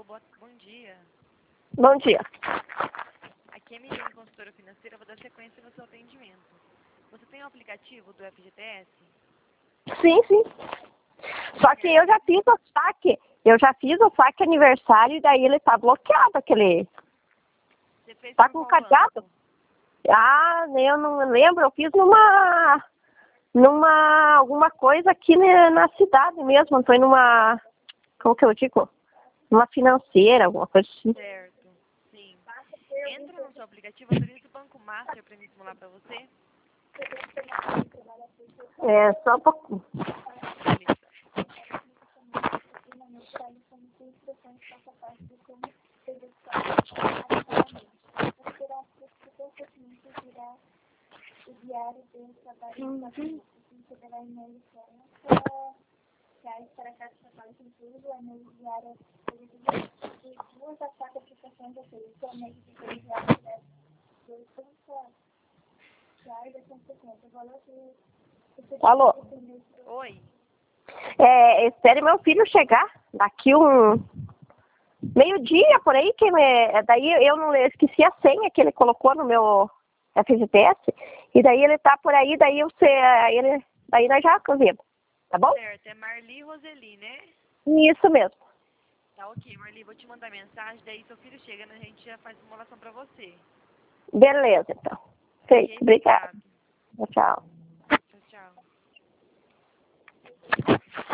Bom dia. Bom dia. Aqui é Miriam, consultora financeira, vou dar sequência no seu atendimento. Você tem o aplicativo do FGTS? Sim. Só que eu já fiz o saque. Eu já fiz o saque aniversário e daí ele tá bloqueado, aquele... Você fez Tá por com qual cadeado? banco? Ah, eu não lembro. Eu fiz alguma coisa aqui na cidade mesmo. Foi numa... Como que eu digo? Numa financeira, alguma coisa assim. Certo, sim. Entra no seu aplicativo, autoriza o Banco Master para me simular para você. É, só um pouquinho. Beleza. Alô? Oi. Espere meu filho chegar daqui meio-dia, por aí, daí eu não esqueci a senha que ele colocou no meu FGTS, e daí ele tá por aí, daí nós já vemos, tá bom? Certo, é Marli Roseli, né? Isso mesmo. Tá ok, Marli, vou te mandar mensagem, daí seu filho chega, né? A gente já faz simulação para você. Beleza, então. Ok, Feito, obrigada. obrigado. Tchau. Tchau, tchau.